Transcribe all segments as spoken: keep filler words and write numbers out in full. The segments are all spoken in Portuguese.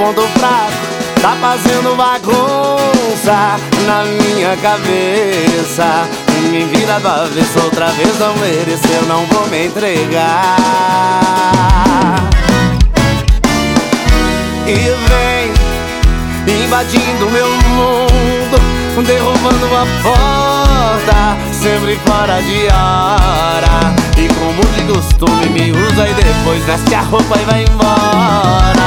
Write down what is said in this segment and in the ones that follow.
ponto fraco tá fazendo bagunça na minha cabeça. Me vira do avesso outra vez, não mereceu, não vou me entregar. E vem invadindo meu mundo, derrubando a porta, sempre fora de hora. E como de costume me usa e depois veste a roupa e vai embora.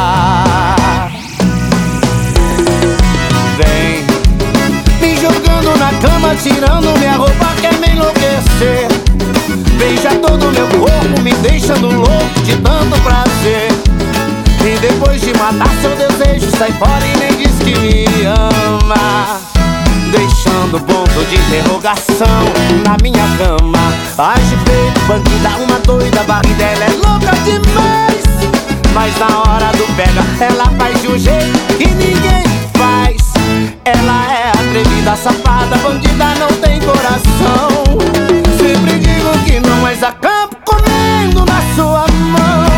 Vem me jogando na cama, tirando minha roupa, quer me enlouquecer. Beija todo meu corpo, me deixando louco de tanto prazer. E depois de matar seu desejo, sai fora e nem diz que me ama, deixando ponto de interrogação na minha cama. Age feito bandida, uma doida, a barriga dela é louca demais. Mas na hora do pega, ela faz de um jeito que ninguém faz. Ela é atrevida, safada, bandida, não tem coração. Sempre digo que não, mas acabo comendo na sua mão.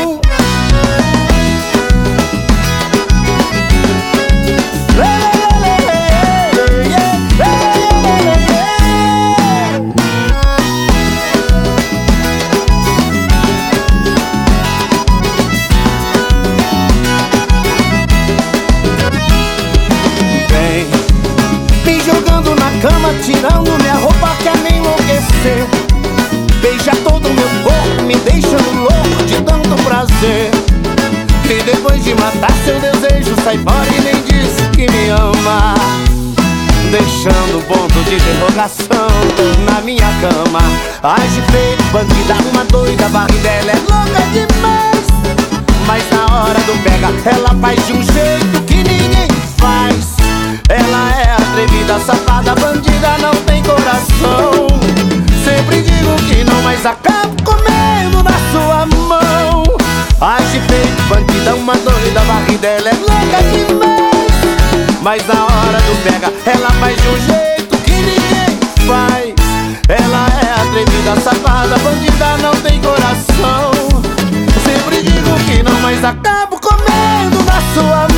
Cama, tirando minha roupa, quer me enlouquecer. Beija todo meu corpo, me deixando louco de tanto prazer. E depois de matar seu desejo, sai fora e nem diz que me ama, deixando ponto de interrogação na minha cama. Age feito bandida, uma doida, a barriga dela é louca demais. Mas na hora do pega, ela faz de um jeito que ninguém faz. Ela é atrevida, safada, bandida, não tem coração. Sempre digo que não, mas acabo comendo na sua mão. Age feito bandida, uma doida, a barriga dela é louca demais. Mas na hora do pega, ela faz de um jeito que ninguém faz. Ela é atrevida, safada, bandida, não tem coração. Sempre digo que não, mas acabo comendo na sua mão.